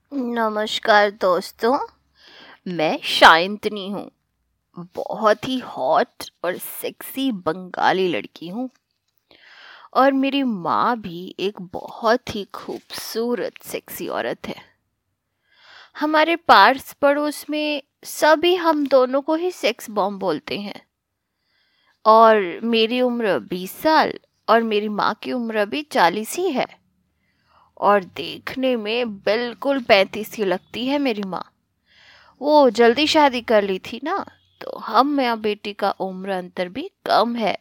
नमस्कार दोस्तों, मैं शांतनी हूँ। बहुत ही हॉट और सेक्सी बंगाली लड़की हूँ और मेरी माँ भी एक बहुत ही खूबसूरत सेक्सी औरत है। हमारे पास पड़ोस में सभी हम दोनों को ही सेक्स बॉम्ब बोलते हैं और मेरी उम्र 20 साल और मेरी माँ की उम्र भी 40 ही है और देखने में बिल्कुल 35 की लगती है मेरी माँ। वो जल्दी शादी कर ली थी ना, तो हम माँ बेटी का उम्र अंतर भी कम है।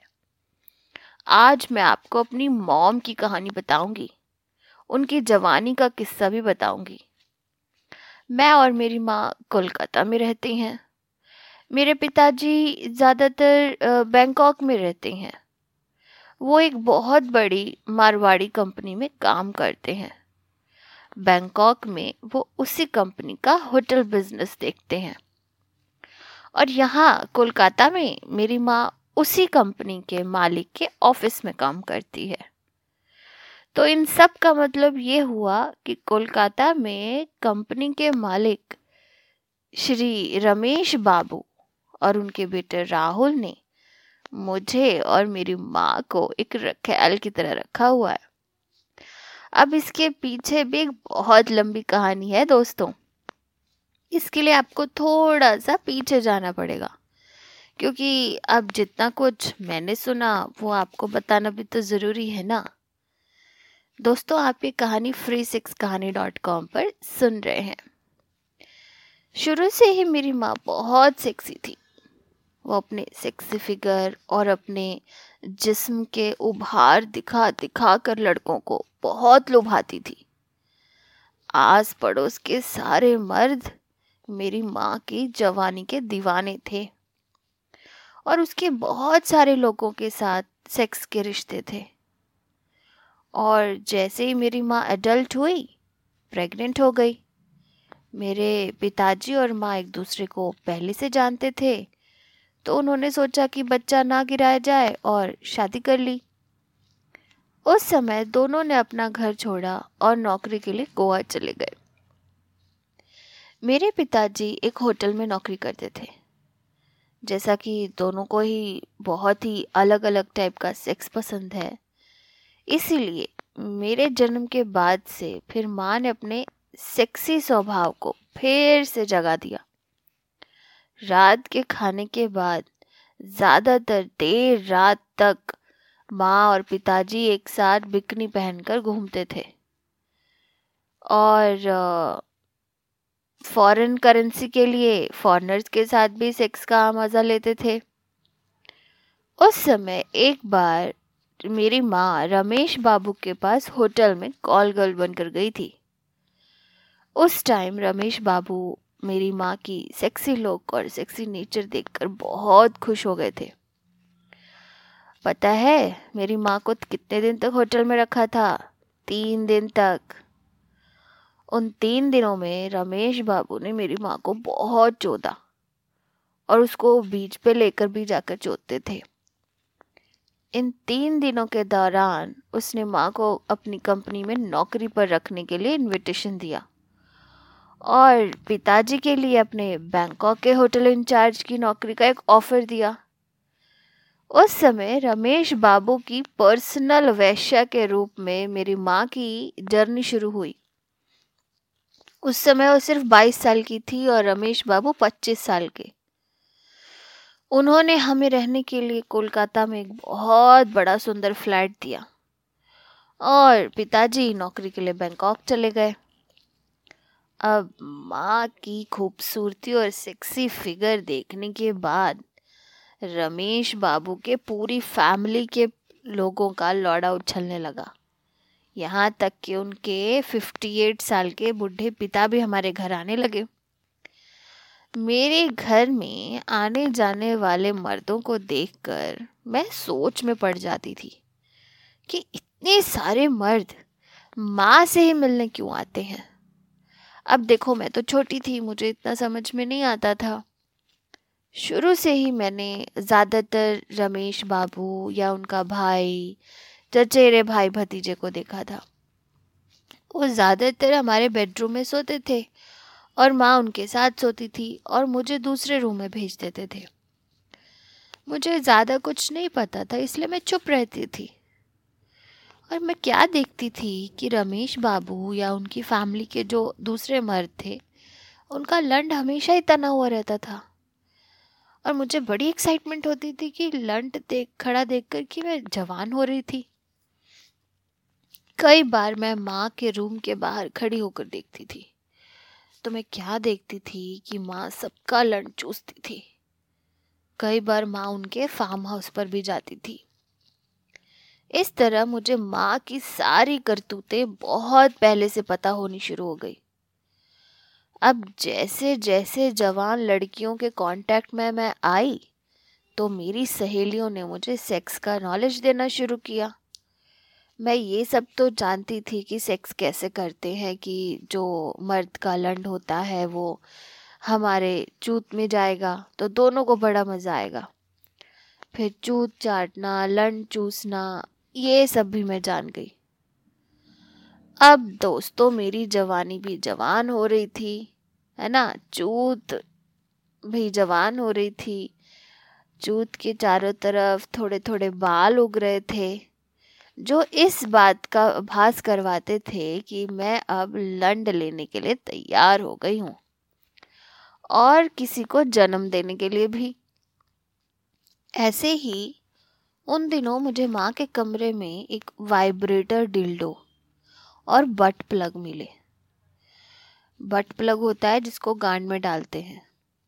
आज मैं आपको अपनी मॉम की कहानी बताऊंगी, उनकी जवानी का किस्सा भी बताऊंगी। मैं और मेरी माँ कोलकाता में रहते हैं। मेरे पिताजी ज़्यादातर बैंकॉक में रहते हैं। वो एक बहुत बड़ी मारवाड़ी कंपनी में काम करते हैं। बैंकॉक में वो उसी कंपनी का होटल बिजनेस देखते हैं और यहाँ कोलकाता में मेरी माँ उसी कंपनी के मालिक के ऑफिस में काम करती है। तो इन सब का मतलब ये हुआ कि कोलकाता में कंपनी के मालिक श्री रमेश बाबू और उनके बेटे राहुल ने मुझे और मेरी माँ को एक ख्याल की तरह रखा हुआ है। अब इसके पीछे भी एक बहुत लंबी कहानी है दोस्तों। इसके लिए आपको थोड़ा सा पीछे जाना पड़ेगा, क्योंकि अब जितना कुछ मैंने सुना वो आपको बताना भी तो ज़रूरी है ना। दोस्तों, आप ये कहानी free6kahani.com पर सुन रहे हैं। शुरू से ही मेरी माँ बहुत सेक्सी थी। वो अपने सेक्सी फिगर और अपने जिस्म के उभार दिखा दिखा कर लड़कों को बहुत लुभाती थी। आस पड़ोस के सारे मर्द मेरी माँ की जवानी के दीवाने थे और उसके बहुत सारे लोगों के साथ सेक्स के रिश्ते थे। और जैसे ही मेरी माँ एडल्ट हुई, प्रेग्नेंट हो गई। मेरे पिताजी और माँ एक दूसरे को पहले से जानते थे, तो उन्होंने सोचा कि बच्चा ना गिराया जाए और शादी कर ली। उस समय दोनों ने अपना घर छोड़ा और नौकरी के लिए गोवा चले गए। मेरे पिताजी एक होटल में नौकरी करते थे। जैसा कि दोनों को ही बहुत ही अलग अलग टाइप का सेक्स पसंद है, इसीलिए मेरे जन्म के बाद से फिर माँ ने अपने सेक्सी स्वभाव को फिर से जगा दिया। रात के खाने के बाद ज़्यादातर देर रात तक माँ और पिताजी एक साथ बिकनी पहनकर घूमते थे और फॉरेन करेंसी के लिए फॉरेनर्स के साथ भी सेक्स का मज़ा लेते थे। उस समय एक बार मेरी माँ रमेश बाबू के पास होटल में कॉल गर्ल बनकर गई थी। उस टाइम रमेश बाबू मेरी माँ की सेक्सी लुक और सेक्सी नेचर देखकर बहुत खुश हो गए थे। पता है मेरी माँ को कितने दिन तक होटल में रखा था? 3 दिन तक। उन 3 दिनों में रमेश बाबू ने मेरी माँ को बहुत चोदा और उसको बीच पे लेकर भी जाकर चोदते थे। इन 3 दिनों के दौरान उसने माँ को अपनी कंपनी में नौकरी पर रखने के लिए इनविटेशन दिया और पिताजी के लिए अपने बैंकॉक के होटल इंचार्ज की नौकरी का एक ऑफर दिया। उस समय रमेश बाबू की पर्सनल वेश्या के रूप में मेरी माँ की जर्नी शुरू हुई। उस समय वो सिर्फ 22 साल की थी और रमेश बाबू 25 साल के। उन्होंने हमें रहने के लिए कोलकाता में एक बहुत बड़ा सुंदर फ्लैट दिया और पिताजी नौकरी के लिए बैंकॉक चले गए। अब माँ की खूबसूरती और सेक्सी फिगर देखने के बाद रमेश बाबू के पूरी फैमिली के लोगों का लौड़ा उछलने लगा। यहाँ तक कि उनके 58 साल के बूढ़े पिता भी हमारे घर आने लगे। मेरे घर में आने जाने वाले मर्दों को देखकर मैं सोच में पड़ जाती थी कि इतने सारे मर्द माँ से ही मिलने क्यों आते हैं। अब देखो, मैं तो छोटी थी, मुझे इतना समझ में नहीं आता था। शुरू से ही मैंने ज़्यादातर रमेश बाबू या उनका भाई, चचेरे भाई भतीजे को देखा था। वो ज़्यादातर हमारे बेडरूम में सोते थे और माँ उनके साथ सोती थी और मुझे दूसरे रूम में भेज देते थे। मुझे ज़्यादा कुछ नहीं पता था, इसलिए मैं चुप रहती थी। और मैं क्या देखती थी कि रमेश बाबू या उनकी फैमिली के जो दूसरे मर्द थे, उनका लंड हमेशा ही तना हुआ रहता था। और मुझे बड़ी एक्साइटमेंट होती थी कि लंड खड़ा देखकर कि मैं जवान हो रही थी। कई बार मैं माँ के रूम के बाहर खड़ी होकर देखती थी, तो मैं क्या देखती थी कि माँ सबका लंड चूसती थी। कई बार माँ उनके फार्म हाउस पर भी जाती थी। इस तरह मुझे माँ की सारी करतूतें बहुत पहले से पता होनी शुरू हो गई। अब जैसे जैसे जवान लड़कियों के कांटेक्ट में मैं आई, तो मेरी सहेलियों ने मुझे सेक्स का नॉलेज देना शुरू किया। मैं ये सब तो जानती थी कि सेक्स कैसे करते हैं, कि जो मर्द का लंड होता है वो हमारे चूत में जाएगा तो दोनों को बड़ा मज़ा आएगा। फिर चूत चाटना, लंड चूसना, ये सब भी मैं जान गई। अब दोस्तों मेरी जवानी भी जवान हो रही थी, है ना। चूत भी जवान हो रही थी। चूत के चारों तरफ थोड़े थोड़े बाल उग रहे थे, जो इस बात का आभास करवाते थे कि मैं अब लंड लेने के लिए तैयार हो गई हूँ, और किसी को जन्म देने के लिए भी। ऐसे ही उन दिनों मुझे माँ के कमरे में एक वाइब्रेटर डिल्डो और बट प्लग मिले। बट प्लग होता है जिसको गांड में डालते हैं।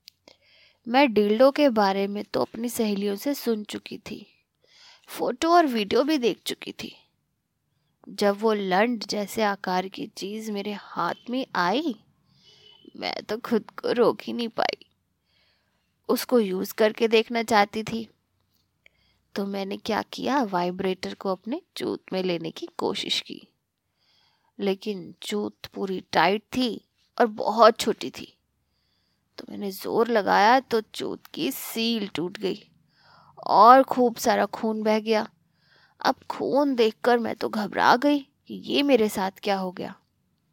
मैं डिल्डो के बारे में तो अपनी सहेलियों से सुन चुकी थी, फोटो और वीडियो भी देख चुकी थी। जब वो लंड जैसे आकार की चीज मेरे हाथ में आई, मैं तो खुद को रोक ही नहीं पाई। उसको यूज करके देखना चाहती थी। तो मैंने क्या किया, वाइब्रेटर को अपने चूत में लेने की कोशिश की, लेकिन चूत पूरी टाइट थी और बहुत छोटी थी। तो मैंने जोर लगाया तो चूत की सील टूट गई और खूब सारा खून बह गया। अब खून देखकर मैं तो घबरा गई कि ये मेरे साथ क्या हो गया।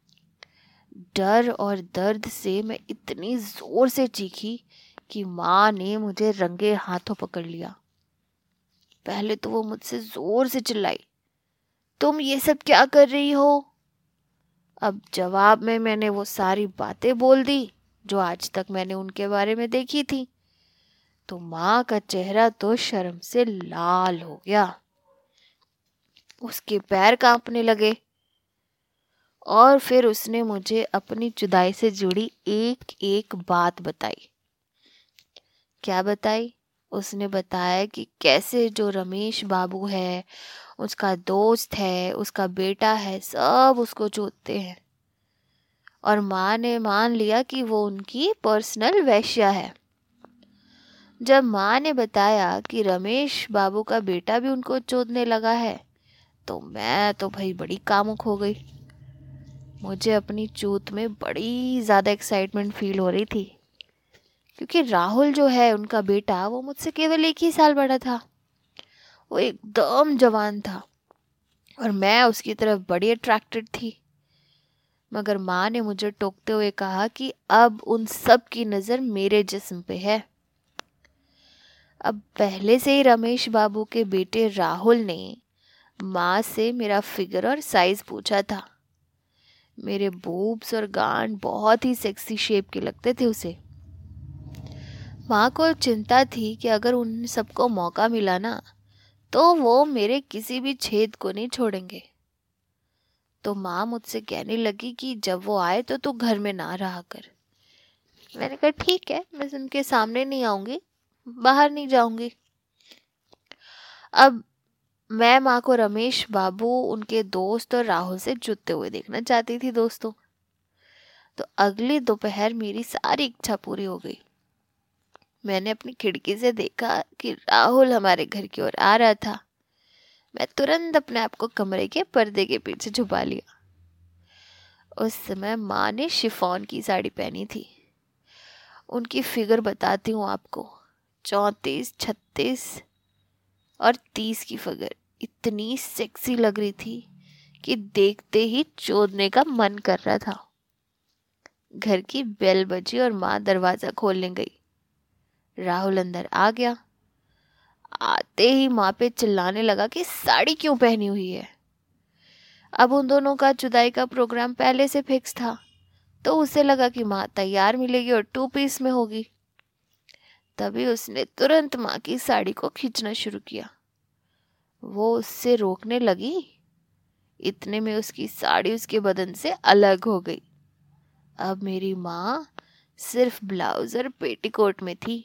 डर और दर्द से मैं इतनी जोर से चीखी कि माँ ने मुझे रंगे हाथों पकड़ लिया। पहले तो वो मुझसे जोर से चिल्लाई, तुम ये सब क्या कर रही हो। अब जवाब में मैंने वो सारी बातें बोल दी जो आज तक मैंने उनके बारे में देखी थी। तो माँ का चेहरा तो शर्म से लाल हो गया। उसके पैर कांपने लगे और फिर उसने मुझे अपनी जुदाई से जुड़ी एक एक बात बताई। क्या बताई? उसने बताया कि कैसे जो रमेश बाबू है, उसका दोस्त है, उसका बेटा है, सब उसको चूतते हैं। और माँ ने मान लिया कि वो उनकी पर्सनल वेश्या है। जब माँ ने बताया कि रमेश बाबू का बेटा भी उनको चोदने लगा है, तो मैं तो भाई बड़ी कामुक हो गई। मुझे अपनी चूत में बड़ी ज़्यादा एक्साइटमेंट फील हो रही थी, क्योंकि राहुल जो है उनका बेटा, वो मुझसे केवल 1 ही साल बड़ा था। वो एकदम जवान था और मैं उसकी तरफ बड़ी अट्रैक्टेड थी। मगर माँ ने मुझे टोकते हुए कहा कि अब उन सब की नज़र मेरे जिस्म पे है। अब पहले से ही रमेश बाबू के बेटे राहुल ने माँ से मेरा फिगर और साइज पूछा था। मेरे बूब्स और गांड बहुत ही सेक्सी शेप के लगते थे उसे। माँ को चिंता थी कि अगर उन सबको मौका मिला ना, तो वो मेरे किसी भी छेद को नहीं छोड़ेंगे। तो माँ मुझसे कहने लगी कि जब वो आए तो तू घर में ना रहा कर। मैंने कहा ठीक है, मैं उनके सामने नहीं आऊंगी, बाहर नहीं जाऊंगी। अब मैं माँ को रमेश बाबू, उनके दोस्त और राहुल से जुड़ते हुए देखना चाहती थी दोस्तों। तो अगली दोपहर मेरी सारी इच्छा पूरी हो गई। मैंने अपनी खिड़की से देखा कि राहुल हमारे घर की ओर आ रहा था। मैं तुरंत अपने आप को कमरे के पर्दे के पीछे छुपा लिया। उस समय माँ ने शिफॉन की साड़ी पहनी थी। उनकी फिगर बताती हूँ आपको, 34, 36 और 30 की फिगर। इतनी सेक्सी लग रही थी कि देखते ही चोदने का मन कर रहा था। घर की बेल बजी और माँ दरवाजा खोलने गई। राहुल अंदर आ गया। आते ही माँ पे चिल्लाने लगा कि साड़ी क्यों पहनी हुई है। अब उन दोनों का जुदाई का प्रोग्राम पहले से फिक्स था, तो उसे लगा कि माँ तैयार मिलेगी और 2 पीस में होगी। तभी उसने तुरंत माँ की साड़ी को खींचना शुरू किया। वो उससे रोकने लगी, इतने में उसकी साड़ी उसके बदन से अलग हो गई। अब मेरी माँ सिर्फ ब्लाउज और पेटीकोट में थी।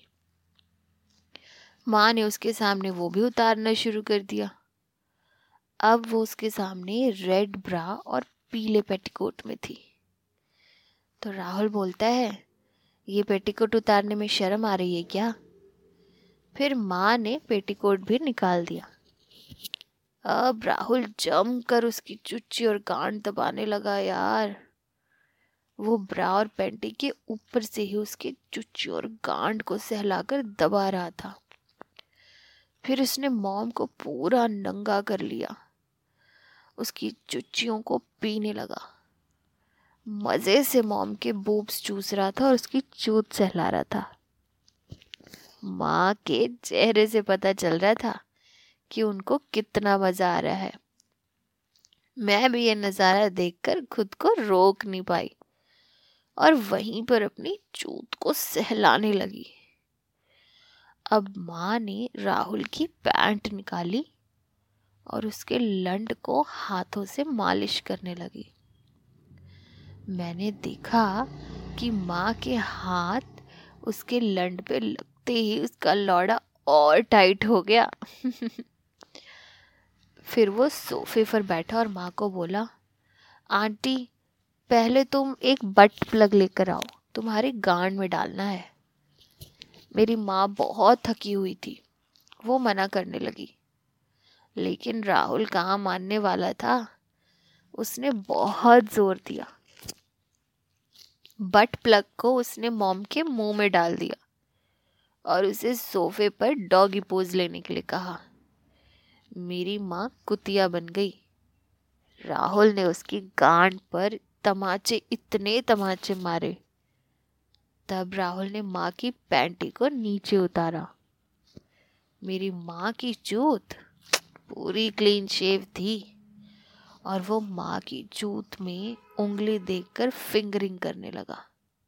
माँ ने उसके सामने वो भी उतारना शुरू कर दिया। अब वो उसके सामने रेड ब्रा और पीले पेटीकोट में थी। तो राहुल बोलता है, ये पेटीकोट उतारने में शर्म आ रही है क्या? फिर माँ ने पेटीकोट भी निकाल दिया। अब राहुल जमकर उसकी चुच्ची और गांड दबाने लगा। यार, वो ब्रा और पैंटी के ऊपर से ही उसके चुच्ची और गांड को सहलाकर दबा रहा था। फिर उसने मॉम को पूरा नंगा कर लिया, उसकी चुच्चियों को पीने लगा। मजे से मॉम के बूब्स चूस रहा था और उसकी चूत सहला रहा था। माँ के चेहरे से पता चल रहा था कि उनको कितना मजा आ रहा है। मैं भी ये नज़ारा देखकर खुद को रोक नहीं पाई और वहीं पर अपनी चूत को सहलाने लगी। अब माँ ने राहुल की पैंट निकाली और उसके लंड को हाथों से मालिश करने लगी। मैंने देखा कि माँ के हाथ उसके लंड पे लगते ही उसका लौड़ा और टाइट हो गया। फिर वो सोफे पर बैठा और माँ को बोला, आंटी, पहले तुम एक बट प्लग लेकर आओ, तुम्हारी गांड में डालना है। मेरी माँ बहुत थकी हुई थी, वो मना करने लगी, लेकिन राहुल कहाँ मानने वाला था। उसने बहुत जोर दिया। बट प्लग को उसने मॉम के मुंह में डाल दिया और उसे सोफे पर डॉगी पोज लेने के लिए कहा। मेरी माँ कुतिया बन गई। राहुल ने उसकी गांड पर इतने तमाचे मारे। तब राहुल ने माँ की पैंटी को नीचे उतारा। मेरी माँ की चूत पूरी क्लीन शेव थी और वो माँ की चूत में उंगली देखकर फिंगरिंग करने लगा।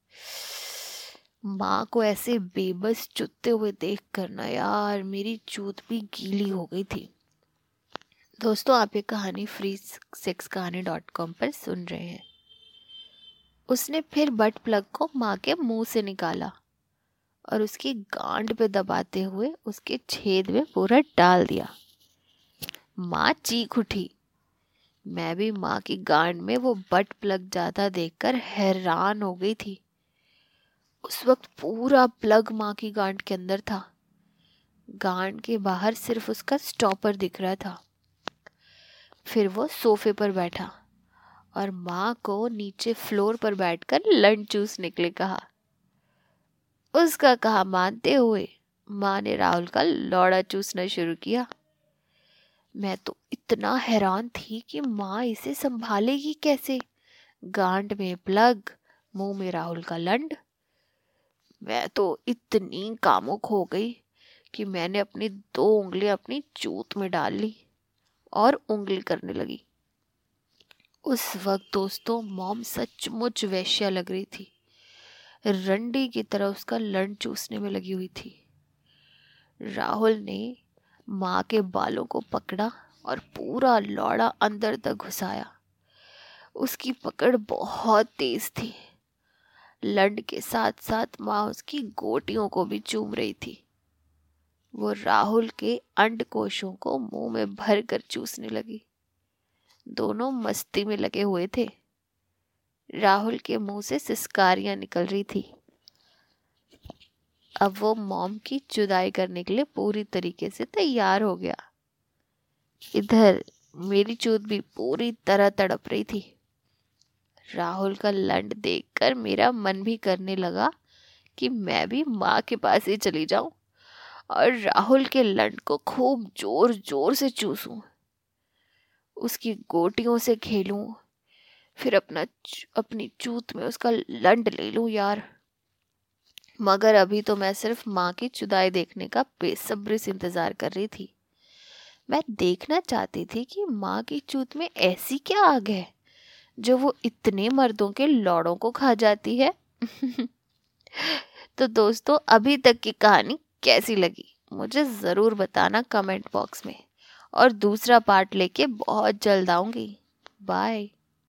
माँ को ऐसे बेबस चुतते हुए देख कर ना यार, मेरी चूत भी गीली हो गई थी। दोस्तों, आप ये कहानी freesexkahani.com पर सुन रहे हैं। उसने फिर बट प्लग को माँ के मुंह से निकाला और उसकी गांड पे दबाते हुए उसके छेद में पूरा डाल दिया। माँ चीख उठी। मैं भी माँ की गांड में वो बट प्लग जाता देखकर हैरान हो गई थी। उस वक्त पूरा प्लग माँ की गांड के अंदर था। गांड के बाहर सिर्फ उसका स्टॉपर दिख रहा था। फिर वो सोफे पर बैठा और माँ को नीचे फ्लोर पर बैठकर लंड चूसने के लिए कहा। उसका कहा मानते हुए माँ ने राहुल का लौड़ा चूसना शुरू किया। मैं तो इतना हैरान थी कि माँ इसे संभालेगी कैसे। गांड में प्लग, मुंह में राहुल का लंड। मैं तो इतनी कामुक हो गई कि मैंने अपनी 2 उंगलियां अपनी चूत में डाल ली और उंगली करने लगी। उस वक्त दोस्तों, मॉम सचमुच वेश्या लग रही थी। रंडी की तरह उसका लंड चूसने में लगी हुई थी। राहुल ने माँ के बालों को पकड़ा और पूरा लौड़ा अंदर तक घुसाया। उसकी पकड़ बहुत तेज थी। लंड के साथ साथ माँ उसकी गोटियों को भी चूम रही थी। वो राहुल के अंडकोशों को मुंह में भर कर चूसने लगी। दोनों मस्ती में लगे हुए थे। राहुल के मुंह से सिसकारियां निकल रही थी। अब वो मॉम की जुदाई करने के लिए पूरी तरीके से तैयार हो गया। इधर मेरी चूत भी पूरी तरह तड़प रही थी। राहुल का लंड देखकर मेरा मन भी करने लगा कि मैं भी माँ के पास ही चली जाऊं और राहुल के लंड को खूब जोर जोर से चूसूं। उसकी गोटियों से खेलूं, फिर अपनी चूत में उसका लंड ले लूं यार। मगर अभी तो मैं सिर्फ माँ की जुदाई देखने का बेसब्री से इंतजार कर रही थी। मैं देखना चाहती थी कि माँ की चूत में ऐसी क्या आग है जो वो इतने मर्दों के लौड़ों को खा जाती है। तो दोस्तों, अभी तक की कहानी कैसी लगी मुझे ज़रूर बताना कमेंट बॉक्स में, और दूसरा पार्ट लेके बहुत जल्द आऊंगी। बाय।